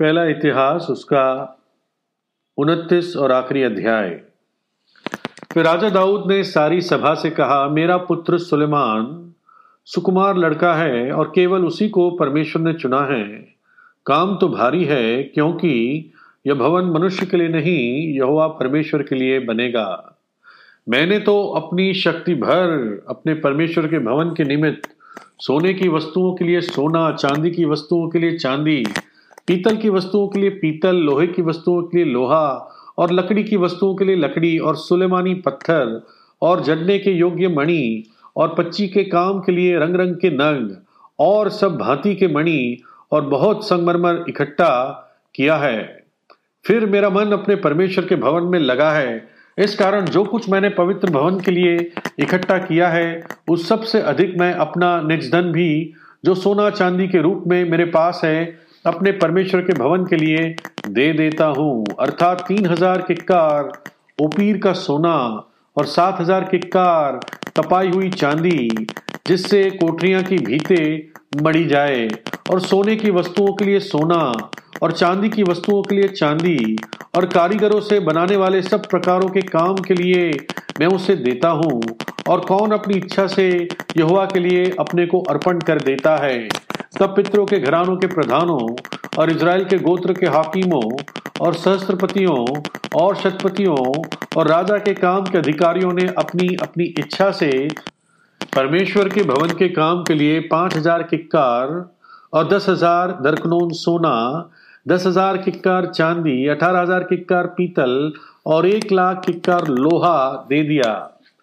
पहला इतिहास उसका 29 और आखिरी अध्याय। फिर राजा दाऊद ने सारी सभा से कहा, मेरा पुत्र सुलेमान सुकुमार लड़का है और केवल उसी को परमेश्वर ने चुना है। काम तो भारी है, क्योंकि यह भवन मनुष्य के लिए नहीं, यहोवा परमेश्वर के लिए बनेगा। मैंने तो अपनी शक्ति भर अपने परमेश्वर के भवन के निमित्त सोने की वस्तुओं के लिए सोना, चांदी की वस्तुओं के लिए चांदी, पीतल की वस्तुओं के लिए पीतल, लोहे की वस्तुओं के लिए लोहा और लकड़ी की वस्तुओं के लिए लकड़ी और सुलेमानी पत्थर और जड़ने के योग्य मणि और पच्ची के काम के लिए रंग रंग के नग और सब भांति के मणि और बहुत संगमरमर इकट्ठा किया है। फिर मेरा मन अपने परमेश्वर के भवन में लगा है। इस कारण जो कुछ मैंने पवित्र भवन के लिए इकट्ठा किया है, उस सब से अधिक मैं अपना निज धन भी, जो सोना चांदी के रूप में मेरे पास है, अपने परमेश्वर के भवन के लिए दे देता हूँ। अर्थात 3000 किक्कार ओपीर का सोना और 7000 किक्कार तपाई हुई चांदी, जिससे कोठरियां की भीतें मढ़ी जाए, और सोने की वस्तुओं के लिए सोना और चांदी की वस्तुओं के लिए चांदी, और कारीगरों से बनाने वाले सब प्रकारों के काम के लिए मैं उसे देता हूँ। और कौन अपनी इच्छा से यहोवा के लिए अपने को अर्पण कर देता है। तब पितरों के घरानों के प्रधानों और इज़राइल के गोत्र के हाकिमों और सहस्त्रपतियों और शतपतियों और राजा के काम के अधिकारियों ने अपनी अपनी इच्छा से परमेश्वर के भवन के काम के लिए 5000 किक्कार और 10,000 दरकनोन सोना, 10,000 किक्कार चांदी, 18,000 किक्कार पीतल और 1,00,000 किक्कार लोहा दे दिया।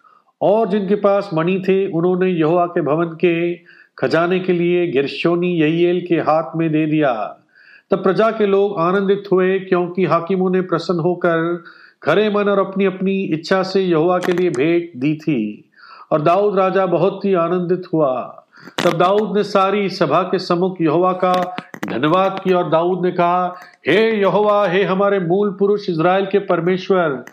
और जिनके पास मणि थे, उन्होंने यहोवा के भवन के खजाने के लिए गेर्शोनी यहीएल के हाथ में दे दिया। तब प्रजा के लोग आनंदित हुए, क्योंकि हाकिमों ने प्रसन्न होकर खरे मन और अपनी अपनी इच्छा से यहोवा के लिए भेंट दी थी। और दाऊद राजा बहुत ही आनंदित हुआ। तब दाऊद ने सारी सभा के सम्मुख यहोवा का धन्यवाद किया, और दाऊद ने कहा, हे यहोवा, हे हमारे मूल पुरुष इज़राइल के परमेश्वर,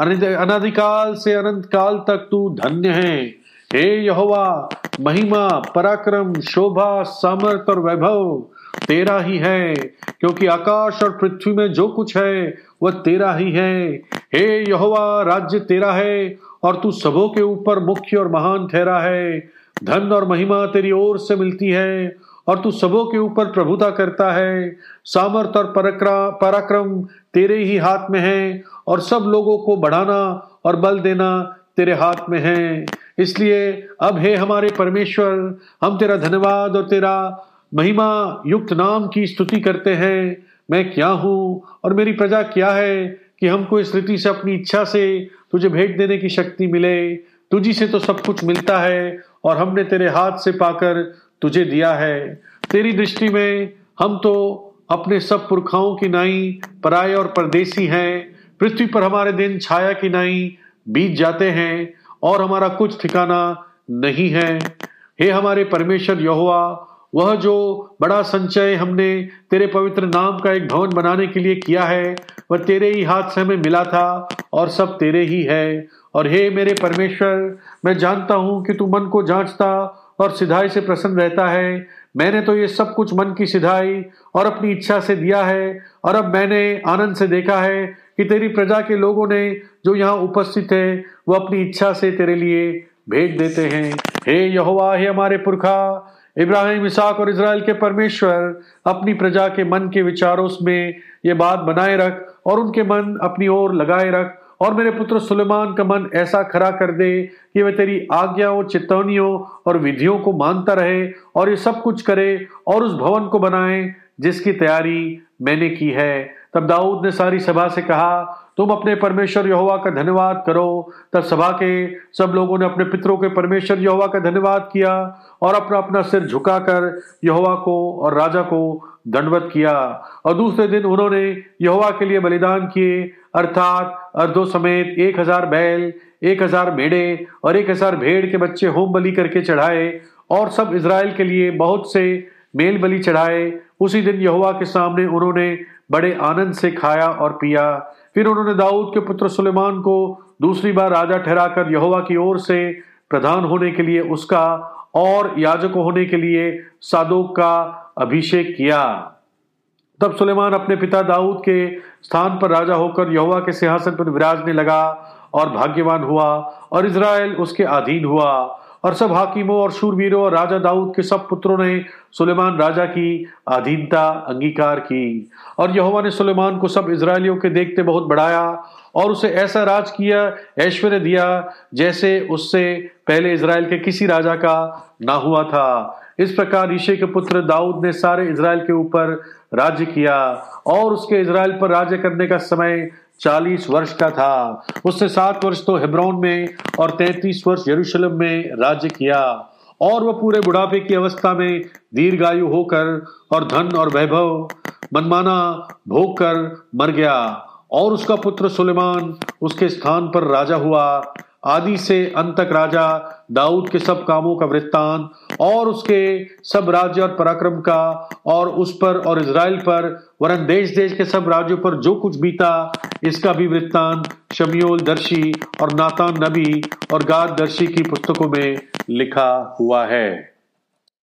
अनादिकाल से अनंत काल तक तू धन्य है। हे यहोवा, महिमा, पराक्रम, शोभा, सामर्थ और वैभव तेरा ही है, क्योंकि आकाश और पृथ्वी में जो कुछ है वह तेरा ही है। हे यहोवा, राज्य तेरा है और तू सबों के ऊपर मुख्य और महान ठहरा है। धन और महिमा तेरी ओर से मिलती है और तू सबों के ऊपर प्रभुता करता है। सामर्थ और पराक्रम तेरे ही हाथ में है, और सब लोगों को बढ़ाना और बल देना तेरे हाथ में है। इसलिए अब हे हमारे परमेश्वर, हम तेरा धन्यवाद और तेरा महिमा युक्त नाम की स्तुति करते हैं। मैं क्या हूँ और मेरी प्रजा क्या है कि हमको इस रीति से अपनी इच्छा से तुझे भेंट देने की शक्ति मिले। तुझी से तो सब कुछ मिलता है और हमने तेरे हाथ से पाकर तुझे दिया है। तेरी दृष्टि में हम तो अपने सब पुरखाओं की नाई पराये और परदेसी हैं। पृथ्वी पर हमारे दिन छाया की नाई बीत जाते हैं और हमारा कुछ ठिकाना नहीं है। हे हमारे परमेश्वर यहोवा, वह जो बड़ा संचय हमने तेरे पवित्र नाम का एक भवन बनाने के लिए किया है, वह तेरे ही हाथ से हमें मिला था और सब तेरे ही है। और हे मेरे परमेश्वर, मैं जानता हूं कि तू मन को जांचता और सिधाई से प्रसन्न रहता है। मैंने तो ये सब कुछ मन की सिधाई और अपनी इच्छा से दिया है, और अब मैंने आनंद से देखा है कि तेरी प्रजा के लोगों ने जो यहाँ उपस्थित है, वो अपनी इच्छा से तेरे लिए भेंट देते हैं। हे यहोवा, हे हमारे पुरखा इब्राहिम, इसहाक और इज़राइल के परमेश्वर, अपनी प्रजा के मन के विचारों में ये बात बनाए रख और उनके मन अपनी ओर लगाए रख, और मेरे पुत्र सुलेमान का मन ऐसा खरा कर दे कि वह तेरी आज्ञाओं, चेतावनियों और विधियों को मानता रहे और ये सब कुछ करे और उस भवन को बनाए जिसकी तैयारी मैंने की है। तब दाऊद ने सारी सभा से कहा, तुम अपने परमेश्वर यहोवा का धन्यवाद करो। तब सभा के सब लोगों ने अपने पितरों के परमेश्वर यहोवा का धन्यवाद किया और अपना अपना सिर झुकाकर यहोवा को और राजा को दंडवत किया। और दूसरे दिन उन्होंने यहोवा के लिए बलिदान किए, अर्थात अर्धों समेत 1000 बैल, 1000 मेढ़े और 1000 भेड़ के बच्चे होम बलि करके चढ़ाए, और सब इज़राइल के लिए बहुत से मेल बलि चढ़ाए। उसी दिन यहोवा के सामने उन्होंने बड़े आनंद से खाया और पिया। फिर उन्होंने दाऊद के पुत्र सुलेमान को दूसरी बार राजा ठहराकर यहोवा की ओर से प्रधान होने के लिए उसका और याजक होने के लिए सादोक का अभिषेक किया। तब सुलेमान अपने पिता दाऊद के स्थान पर राजा होकर यहोवा के सिंहासन पर विराजने लगा और भाग्यवान हुआ, और इज़राइल उसके अधीन हुआ। और सब हाकिमों और शूरवीरों और राजा दाऊद के सब पुत्रों ने सुलेमान राजा की अधीनता अंगीकार की। और यहोवा ने सुलेमान को सब इज़राइलियों के देखते बहुत बढ़ाया, और उसे ऐसा राज किया, ऐश्वर्य दिया, जैसे उससे पहले इज़राइल के किसी राजा का ना हुआ था। इस प्रकार यिशै के पुत्र दाऊद ने सारे इज़राइल के ऊपर राज्य किया, और उसके इज़राइल पर राज्य करने का समय 40 वर्ष का था। उसने 7 वर्ष तो हेब्रोन में और 33 वर्ष यरूशलेम में राज्य किया। और वह पूरे बुढ़ापे की अवस्था में दीर्घायु होकर और धन और वैभव मनमाना भोग कर मर गया। और उसका पुत्र सुलेमान उसके स्थान पर राजा हुआ। आदि से अंत तक राजा दाऊद के सब कामों का वृत्तांत और उसके सब राज्य और पराक्रम का, और उस पर और इज़राइल पर वरन देश देश के सब राज्यों पर जो कुछ बीता, इसका भी वृत्तांत शमूएल दर्शी और नातान नबी और गाद दर्शी की पुस्तकों में लिखा हुआ है।